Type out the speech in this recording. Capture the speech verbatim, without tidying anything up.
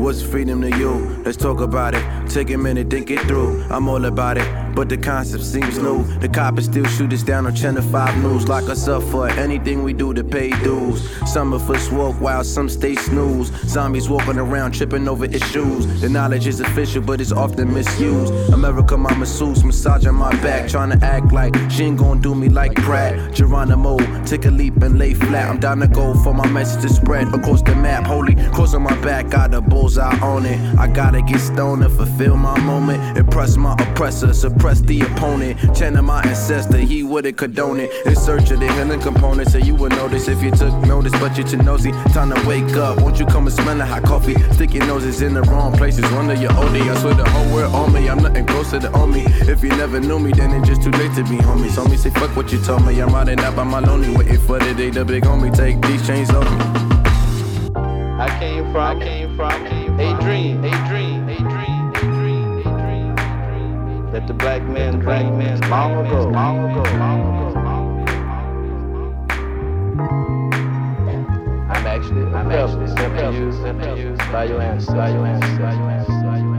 what's freedom to you? Let's talk about it. Take a minute, think it through. I'm all about it, but the concept seems new. The coppers still shoot us down on Channel five News. Lock us up for anything we do to pay dues. Some of us walk while some stay snooze. Zombies walking around tripping over issues. The knowledge is official, but it's often misused. America, my masseuse, massaging my back, trying to act like she ain't gonna do me like Pratt. Geronimo, take a leap and lay flat. I'm down to go for my message to spread across the map. Holy cross on my back, got a bullseye on it. I gotta get stoned to fulfill my moment. Impress my oppressor, suppress the opponent. Channel my ancestor, he wouldn't condone it. In search of the healing components, so you would notice if you took notice, but you're too nosy. Time to wake up, won't you come and smell the hot coffee? Stick your noses in the wrong places, wonder you're older. I swear the whole world on me, I'm nothing closer to on me. If you never knew me, then it's just too late to be homies. Homie say fuck what you told me, I'm riding out by my lonely, waiting for the day the big homie take these chains off me. I came from, I came from a dream, a dream, a dream, a dream, a dream, a dream. Let the black man, black man, long ago, long ago, long ago, long ago. I'm actually, I'm actually simply used, simply used by your ancestors, by your ancestors, by your ancestors.